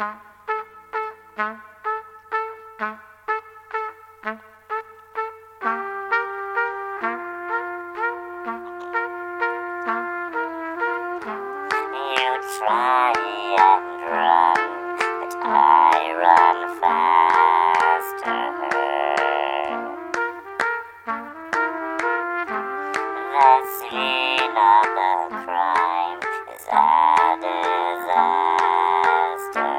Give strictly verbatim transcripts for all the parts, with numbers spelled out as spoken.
try and run, but I run faster. The scene of the crime is a disaster.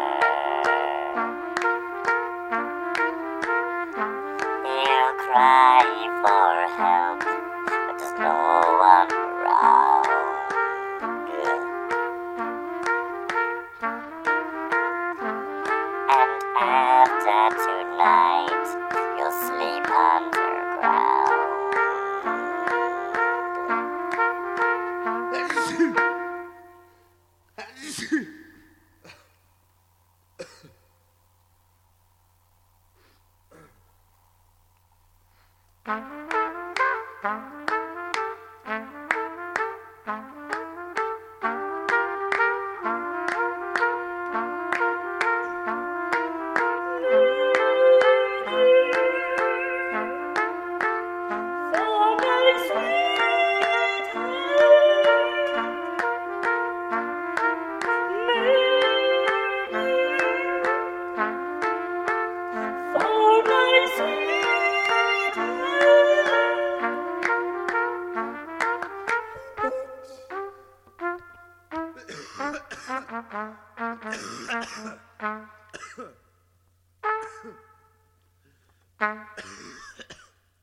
You cry for help, but there's no one around. And after tonight, you'll sleep underground.